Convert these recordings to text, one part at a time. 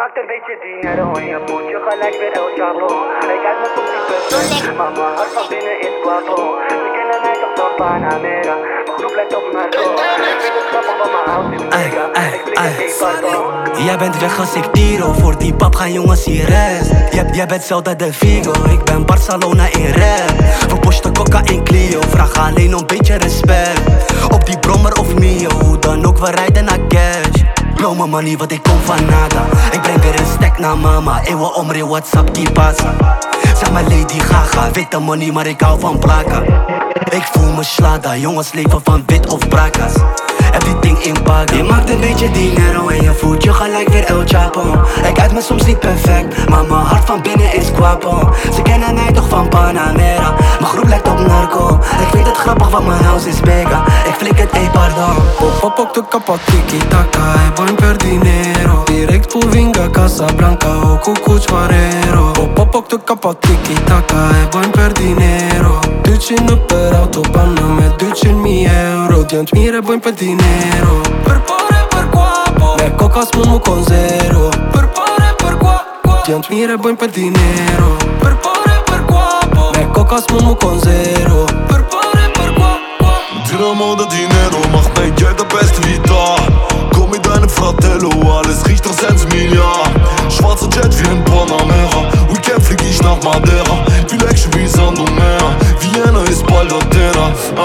maakt een beetje dinero en je voelt je gelijk weer El Chapo. Ik kijk me soms niet perfect, maar mijn hart van binnen is guapo. Ze kennen mij toch van Panamera, mijn groep lijkt op Narco. Ik vind het grappig want mijn house is mega, ik flik het niet pardon. Jij bent weg als ik tiro, voor die pap gaan jongens hier rest. Jij bent Zelda de Vigo, ik ben Barcelona in rap. We posten coca in Clio, vraag alleen om beetje respect. Op die brommer of Mio, hoe dan ook, we rijden naar cash. Blow my money, want ik kom van nada. Ik breng weer een stack naar mama. Eeuwen omre, WhatsApp, die pasa. Zeg maar Lady Gaga, witte money, maar ik hou van plakken. Ik voel me slada, jongens leven van wit of brakas. Heb die ding in pakken. Je maakt een beetje dinero en je voelt je gelijk weer El Chapo. Ik uit me soms niet perfect, maar mijn hart van binnen is guapo. Ze kennen mij toch van Panamera, mijn groep lijkt op Narco. Ik vind het grappig want mijn house is mega, ik flik het, pardon. Pop op de kapot, tiki-taka, buen per dinero. Direct pu vinga Casablanca o Cucuțoarero. Pop op de kapot, tiki-taka, buen per dinero. Duci nu per autobahn, me duci in mi euro. Diant mire buen per dinero. Per pore, per guapo, me cocas mumu con zero. Per pore, per guapo, diant mire buen per dinero. Per pore, per guapo, me cocas mumu con zero. Per pore, per guapo. Dinamo de dinero macht mij jij de beste Vita. Komm mit deinem Fratello, alles riecht nach 6 Milliarden. Schwarzer Jet wie in Panamera, Weekend flieg ich nach Madeira. Vielleicht wie Sand und Meer, Vienna ist bald Athena.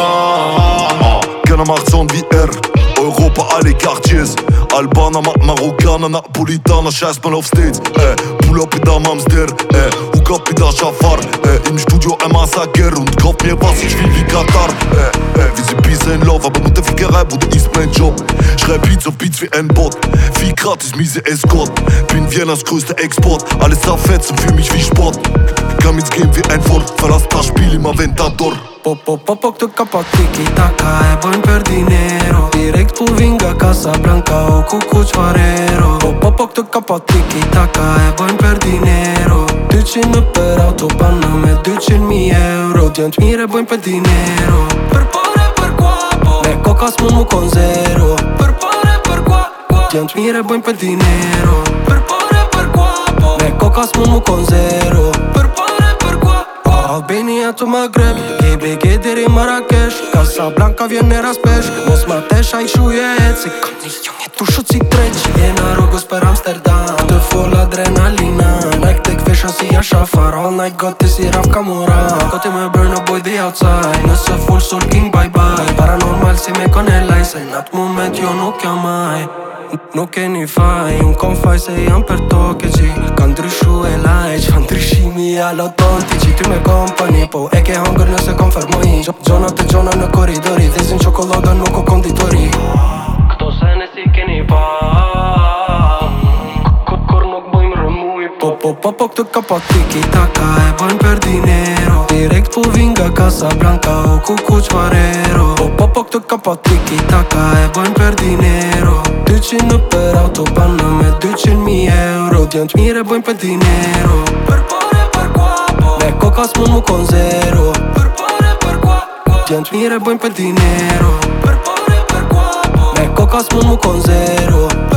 Keiner macht Sound wie R, Europa alle Quartiers. Albaner macht Marokkaner, Napolitaner, scheiß mal auf States. Pull up mit am Amster, hook up mit der Schafar. Im Studio ein Massaker und kauf mir was ich will wie Katar. Wir sind Peace in Love, aber mit der Fickerei, Bruder, ist mein Job. Schreib Beats auf Beats wie ein Bot, viel gratis, miese Escort. Bin Viennas größter Export, alles zerfetzen für mich wie Sport. Kann mit's gehen wie ein Wort, verlass das Spiel im Aventador. Pop op de kapot, tiki-taka, buen per dinero. Direct pu vinga Casablanca o Cucuțoarero. Pop op de kapot, tiki-taka, buen per dinero. Duci nu per autobahn, me duci in mi euro. Diant mire buen per dinero. Per pore, per guapo, me cocas mumu con zero. Per pore, per guapo, diant mire buen per dinero. Per pore, per guapo, me cocas mumu con zero. Per pore, per guapo. Albania to Maghreb, GBG deri Marrakesh. Casablanca viene raspeș, mos mateș ai șuieți. Tu și-ți treci, e na rogos per Amsterdam. Te full adrenalina, Nike tech fashion si așa far. All night got this iraf ca Moran. Kote me burn up boy de outside, nëse full soul king bye bye. Paranormal si me conelai, se në atë moment jo nuk jam mai. Nuk keni faj, unë kom faj se jam për toke qi. Ka ndryshu e lajq, fa ndryshimi alo tonti qi. Ty me kompani, po e ke hongër nëse konfermoj. Gjonat e gjona në koridori, dhezin qokolada nuk o konditori. Këto sene si keni pa, kur nuk bëjmë rëmuj. Pop këtë kapot, tiki-taka, buen per dinero. Direct pu vinga Casablanca o Cucuțoarero. Pop këtë kapot, tiki-taka, buen per dinero. Duci nu per autobahn, me duci in mi euro. Diant mire buen per dinero. Per pore, per guapo, me cocas mumu con zero. Per pore, per guapo, diant mire buen per dinero. Per pore, per guapo, me cocas mumu con zero.